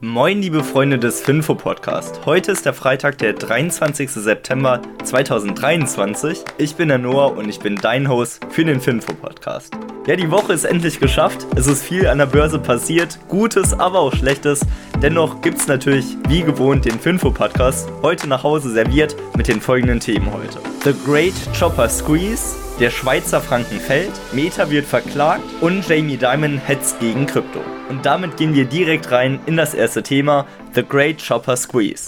Moin liebe Freunde des Finfo-Podcast. Heute ist der Freitag, der 23. September 2023. Ich bin der Noah und ich bin dein Host für den Finfo-Podcast. Ja, die Woche ist endlich geschafft. Es ist viel an der Börse passiert, Gutes, aber auch Schlechtes. Dennoch gibt's natürlich, wie gewohnt, den Finfo-Podcast heute nach Hause serviert mit den folgenden Themen heute. The Great Chopper Squeeze, der Schweizer Franken fällt, Meta wird verklagt und Jamie Dimon hetzt gegen Krypto. Und damit gehen wir direkt rein in das erste Thema, The Great Chopper Squeeze.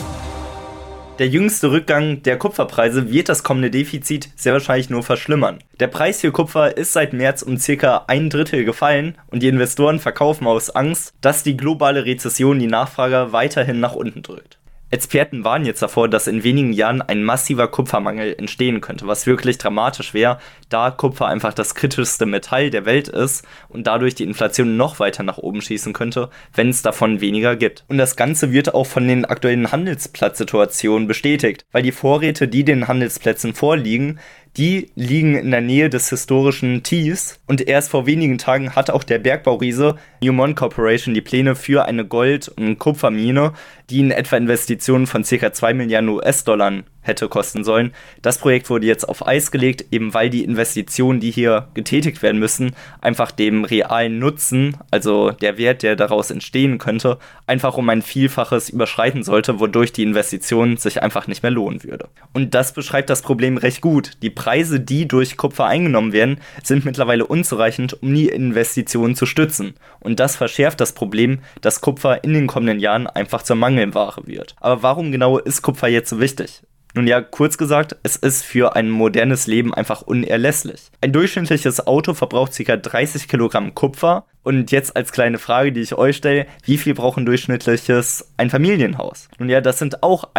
Der jüngste Rückgang der Kupferpreise wird das kommende Defizit sehr wahrscheinlich nur verschlimmern. Der Preis für Kupfer ist seit März um ca. 1/3 gefallen und die Investoren verkaufen aus Angst, dass die globale Rezession die Nachfrage weiterhin nach unten drückt. Experten warnen jetzt davor, dass in wenigen Jahren ein massiver Kupfermangel entstehen könnte, was wirklich dramatisch wäre, da Kupfer einfach das kritischste Metall der Welt ist und dadurch die Inflation noch weiter nach oben schießen könnte, wenn es davon weniger gibt. Und das Ganze wird auch von den aktuellen Handelsplatzsituationen bestätigt, weil die Vorräte, die den Handelsplätzen vorliegen, die liegen in der Nähe des historischen Tiefs und erst vor wenigen Tagen hat auch der Bergbauriese Newmont Corporation die Pläne für eine Gold- und Kupfermine, die in etwa Investitionen von ca. 2 Milliarden US-Dollar hätte kosten sollen. Das Projekt wurde jetzt auf Eis gelegt, eben weil die Investitionen, die hier getätigt werden müssen, einfach dem realen Nutzen, also der Wert, der daraus entstehen könnte, einfach um ein Vielfaches überschreiten sollte, wodurch die Investition sich einfach nicht mehr lohnen würde. Und das beschreibt das Problem recht gut. Die Preise, die durch Kupfer eingenommen werden, sind mittlerweile unzureichend, um die Investitionen zu stützen. Und das verschärft das Problem, dass Kupfer in den kommenden Jahren einfach zur Mangelware wird. Aber warum genau ist Kupfer jetzt so wichtig? Nun ja, kurz gesagt, es ist für ein modernes Leben einfach unerlässlich. Ein durchschnittliches Auto verbraucht ca. 30 Kilogramm Kupfer. Und jetzt als kleine Frage, die ich euch stelle, wie viel braucht ein durchschnittliches ein Familienhaus? Nun ja, das sind auch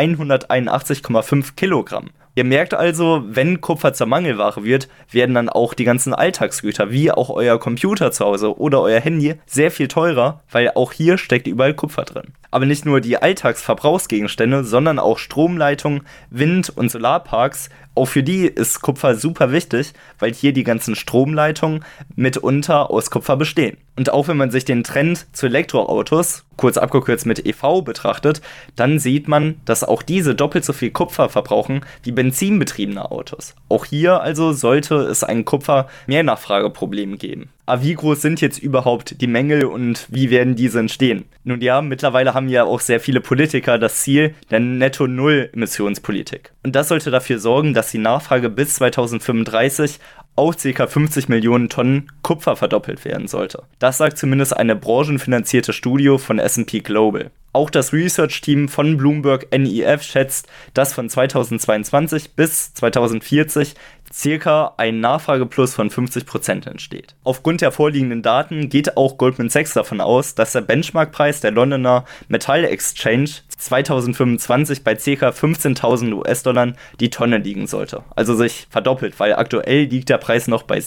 181,5 Kilogramm. Ihr merkt also, wenn Kupfer zur Mangelware wird, werden dann auch die ganzen Alltagsgüter, wie auch euer Computer zu Hause oder euer Handy, sehr viel teurer, weil auch hier steckt überall Kupfer drin. Aber nicht nur die Alltagsverbrauchsgegenstände, sondern auch Stromleitungen, Wind- und Solarparks, auch für die ist Kupfer super wichtig, weil hier die ganzen Stromleitungen mitunter aus Kupfer bestehen. Und auch wenn man sich den Trend zu Elektroautos, kurz abgekürzt mit EV, betrachtet, dann sieht man, dass auch diese doppelt so viel Kupfer verbrauchen wie benzinbetriebene Autos. Auch hier also sollte es ein Kupfer-Mehrnachfrageproblem geben. Aber wie groß sind jetzt überhaupt die Mängel und wie werden diese entstehen? Nun ja, mittlerweile haben ja auch sehr viele Politiker das Ziel der Netto-Null-Emissionspolitik. Und das sollte dafür sorgen, dass die Nachfrage bis 2035 auf ca. 50 Millionen Tonnen Kupfer verdoppelt werden sollte. Das sagt zumindest eine branchenfinanzierte Studie von S&P Global. Auch das Research-Team von Bloomberg NEF schätzt, dass von 2022 bis 2040 circa ein Nachfrageplus von 50% entsteht. Aufgrund der vorliegenden Daten geht auch Goldman Sachs davon aus, dass der Benchmarkpreis der Londoner Metal Exchange 2025 bei ca. 15.000 US-Dollar die Tonne liegen sollte. Also sich verdoppelt, weil aktuell liegt der Preis noch bei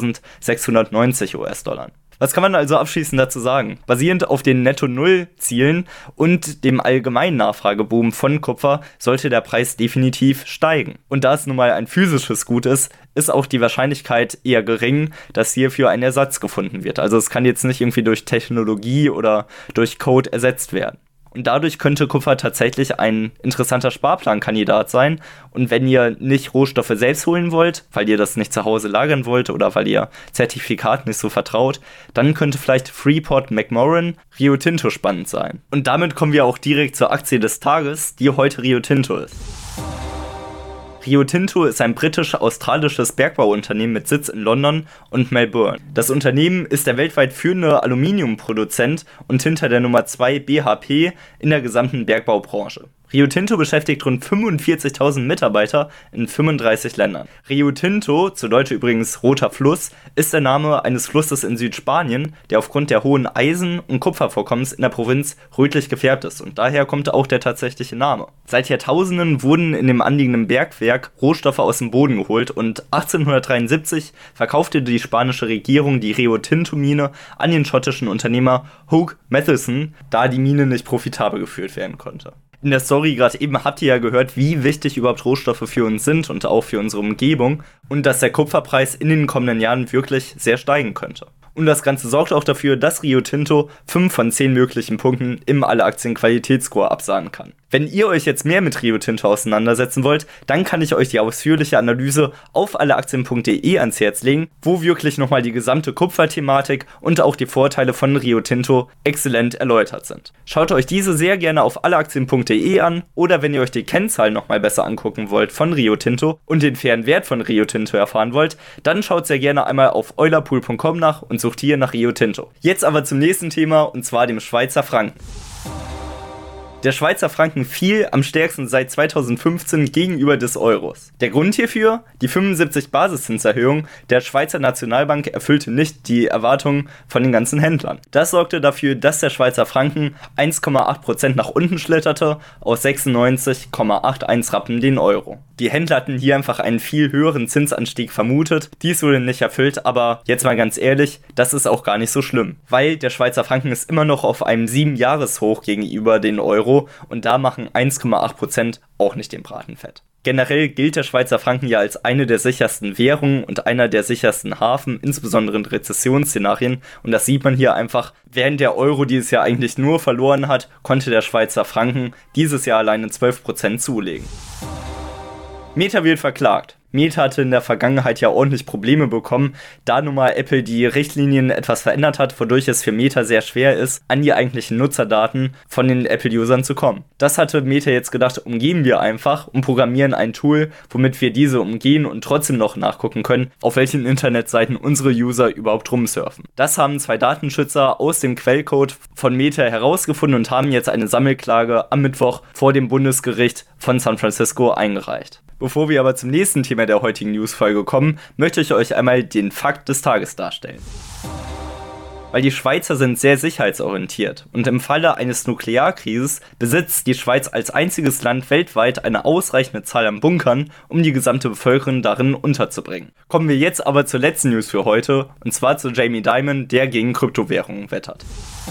7.690 US-Dollar. Was kann man also abschließend dazu sagen? Basierend auf den Netto-Null-Zielen und dem allgemeinen Nachfrageboom von Kupfer sollte der Preis definitiv steigen. Und da es nun mal ein physisches Gut ist, ist auch die Wahrscheinlichkeit eher gering, dass hierfür ein Ersatz gefunden wird. Also es kann jetzt nicht irgendwie durch Technologie oder durch Code ersetzt werden. Und dadurch könnte Kupfer tatsächlich ein interessanter Sparplankandidat sein. Und wenn ihr nicht Rohstoffe selbst holen wollt, weil ihr das nicht zu Hause lagern wollt oder weil ihr Zertifikaten nicht so vertraut, dann könnte vielleicht Freeport-McMoRan Rio Tinto spannend sein. Und damit kommen wir auch direkt zur Aktie des Tages, die heute Rio Tinto ist. Rio Tinto ist ein britisch-australisches Bergbauunternehmen mit Sitz in London und Melbourne. Das Unternehmen ist der weltweit führende Aluminiumproduzent und hinter der Nummer 2 BHP in der gesamten Bergbaubranche. Rio Tinto beschäftigt rund 45.000 Mitarbeiter in 35 Ländern. Rio Tinto, zu Deutsch übrigens Roter Fluss, ist der Name eines Flusses in Südspanien, der aufgrund der hohen Eisen- und Kupfervorkommens in der Provinz rötlich gefärbt ist und daher kommt auch der tatsächliche Name. Seit Jahrtausenden wurden in dem anliegenden Bergwerk Rohstoffe aus dem Boden geholt und 1873 verkaufte die spanische Regierung die Rio Tinto-Mine an den schottischen Unternehmer Hugh Matheson, da die Mine nicht profitabel geführt werden konnte. In der Story gerade eben habt ihr ja gehört, wie wichtig überhaupt Rohstoffe für uns sind und auch für unsere Umgebung und dass der Kupferpreis in den kommenden Jahren wirklich sehr steigen könnte. Und das Ganze sorgt auch dafür, dass Rio Tinto 5 von 10 möglichen Punkten im Alle-Aktien-Qualitätsscore absahnen kann. Wenn ihr euch jetzt mehr mit Rio Tinto auseinandersetzen wollt, dann kann ich euch die ausführliche Analyse auf alleaktien.de ans Herz legen, wo wirklich nochmal die gesamte Kupferthematik und auch die Vorteile von Rio Tinto exzellent erläutert sind. Schaut euch diese sehr gerne auf alleaktien.de an oder wenn ihr euch die Kennzahlen nochmal besser angucken wollt von Rio Tinto und den fairen Wert von Rio Tinto erfahren wollt, dann schaut sehr gerne einmal auf eulerpool.com nach und sucht hier nach Rio Tinto. Jetzt aber zum nächsten Thema und zwar dem Schweizer Franken. Der Schweizer Franken fiel am stärksten seit 2015 gegenüber des Euros. Der Grund hierfür? Die 75 Basiszinserhöhung der Schweizer Nationalbank erfüllte nicht die Erwartungen von den ganzen Händlern. Das sorgte dafür, dass der Schweizer Franken 1,8% nach unten schlitterte, auf 96,81 Rappen den Euro. Die Händler hatten hier einfach einen viel höheren Zinsanstieg vermutet. Dies wurde nicht erfüllt, aber jetzt mal ganz ehrlich, das ist auch gar nicht so schlimm, weil der Schweizer Franken ist immer noch auf einem 7-Jahres-Hoch gegenüber den Euro und da machen 1,8% auch nicht den Braten fett. Generell gilt der Schweizer Franken ja als eine der sichersten Währungen und einer der sichersten Hafen, insbesondere in Rezessionsszenarien. Und das sieht man hier einfach, während der Euro dieses Jahr eigentlich nur verloren hat, konnte der Schweizer Franken dieses Jahr alleine 12% zulegen. Meta wird verklagt. Meta hatte in der Vergangenheit ja ordentlich Probleme bekommen, da nun mal Apple die Richtlinien etwas verändert hat, wodurch es für Meta sehr schwer ist, an die eigentlichen Nutzerdaten von den Apple-Usern zu kommen. Das hatte Meta jetzt gedacht, umgehen wir einfach und programmieren ein Tool, womit wir diese umgehen und trotzdem noch nachgucken können, auf welchen Internetseiten unsere User überhaupt rumsurfen. Das haben 2 Datenschützer aus dem Quellcode von Meta herausgefunden und haben jetzt eine Sammelklage am Mittwoch vor dem Bundesgericht von San Francisco eingereicht. Bevor wir aber zum nächsten Thema der heutigen Newsfolge kommen, möchte ich euch einmal den Fakt des Tages darstellen. Weil die Schweizer sind sehr sicherheitsorientiert und im Falle eines Nuklearkrieses besitzt die Schweiz als einziges Land weltweit eine ausreichende Zahl an Bunkern, um die gesamte Bevölkerung darin unterzubringen. Kommen wir jetzt aber zur letzten News für heute, und zwar zu Jamie Dimon, der gegen Kryptowährungen wettert.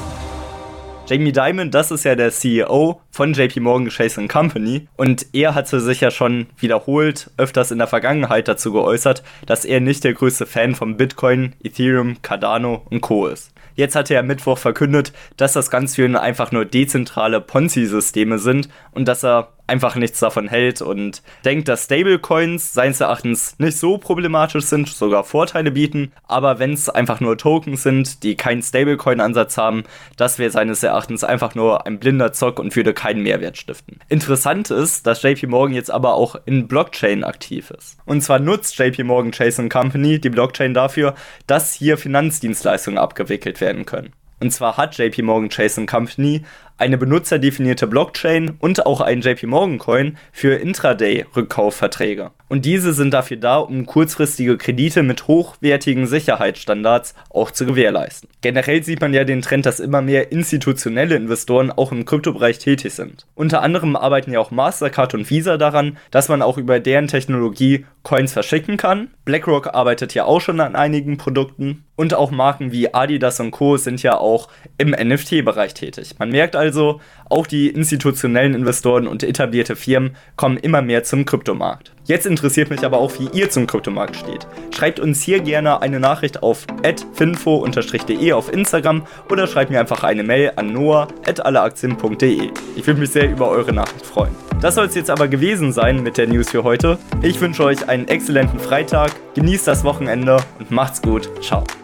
Jamie Dimon, das ist ja der CEO von JP Morgan Chase & Company und er hatte sich ja schon wiederholt öfters in der Vergangenheit dazu geäußert, dass er nicht der größte Fan von Bitcoin, Ethereum, Cardano und Co. ist. Jetzt hat er am Mittwoch verkündet, dass das Ganze für ihn einfach nur dezentrale Ponzi-Systeme sind und dass er einfach nichts davon hält und denkt, dass Stablecoins seines Erachtens nicht so problematisch sind, sogar Vorteile bieten, aber wenn es einfach nur Tokens sind, die keinen Stablecoin-Ansatz haben, das wäre seines Erachtens einfach nur ein blinder Zock und würde keinen Mehrwert stiften. Interessant ist, dass JP Morgan jetzt aber auch in Blockchain aktiv ist. Und zwar nutzt JP Morgan Chase & Company die Blockchain dafür, dass hier Finanzdienstleistungen abgewickelt werden können. Und zwar hat JP Morgan Chase & Company eine benutzerdefinierte Blockchain und auch einen JP Morgan Coin für Intraday-Rückkaufverträge. Und diese sind dafür da, um kurzfristige Kredite mit hochwertigen Sicherheitsstandards auch zu gewährleisten. Generell sieht man ja den Trend, dass immer mehr institutionelle Investoren auch im Kryptobereich tätig sind. Unter anderem arbeiten ja auch Mastercard und Visa daran, dass man auch über deren Technologie Coins verschicken kann. BlackRock arbeitet ja auch schon an einigen Produkten. Und auch Marken wie Adidas und Co. sind ja auch im NFT-Bereich tätig. Man merkt also, auch die institutionellen Investoren und etablierte Firmen kommen immer mehr zum Kryptomarkt. Jetzt interessiert mich aber auch, wie ihr zum Kryptomarkt steht. Schreibt uns hier gerne eine Nachricht auf @finfo_de auf Instagram oder schreibt mir einfach eine Mail an noah@alleaktien.de. Ich würde mich sehr über eure Nachricht freuen. Das soll es jetzt aber gewesen sein mit der News für heute. Ich wünsche euch einen exzellenten Freitag, genießt das Wochenende und macht's gut. Ciao.